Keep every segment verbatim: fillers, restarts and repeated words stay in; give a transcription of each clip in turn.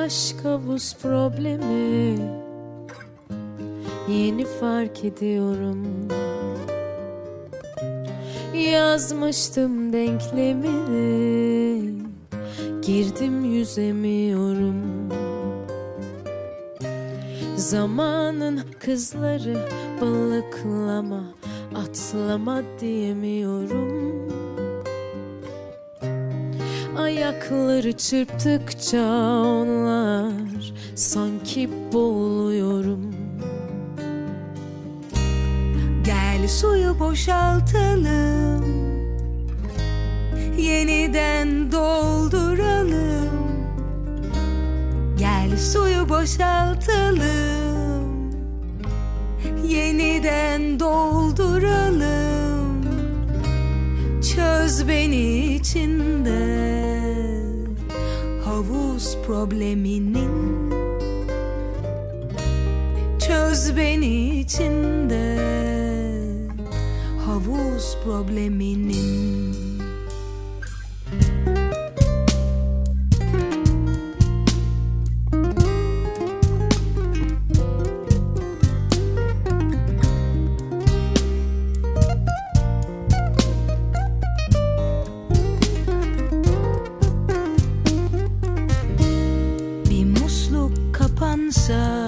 aşk havuz problemi, yeni fark ediyorum. Yazmıştım denklemini, girdim yüzemiyorum. Zamanın kızları balıklama, atlama diyemiyorum. Ayakları çırptıkça onlar sanki boğuluyorum. Gel suyu boşaltalım, yeniden dolduralım. Gel suyu boşaltalım, yeniden dolduralım. Çöz beni içinde havuz probleminin. Çöz beni içinde havuz probleminin. Bir musluk kapansa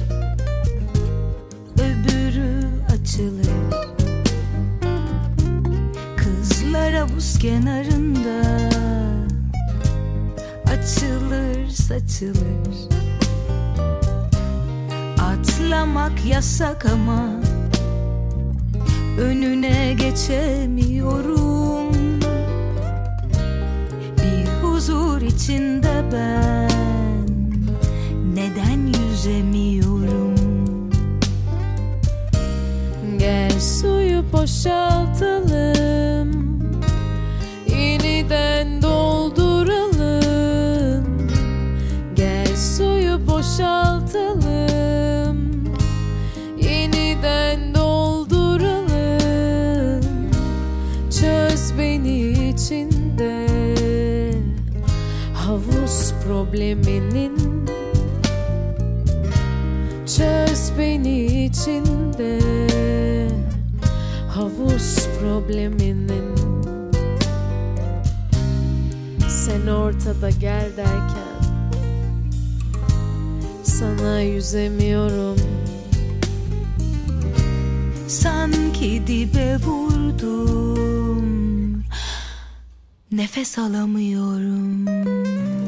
öbürü açılır. Kızlar havuz kenarında açılır saçılır. Atlamak yasak ama önüne geçemiyorum. Bir huzur içinde ben neden yüzemiyorum? Gel suyu boşaltalım, yeniden dolduralım. Gel suyu boşaltalım, yeniden dolduralım. Çöz beni içinde havuz probleminin. Çöz beni içinde havuz probleminin. Sen ortada gel derken sana yüzemiyorum. Sanki dibe vurdum, nefes alamıyorum.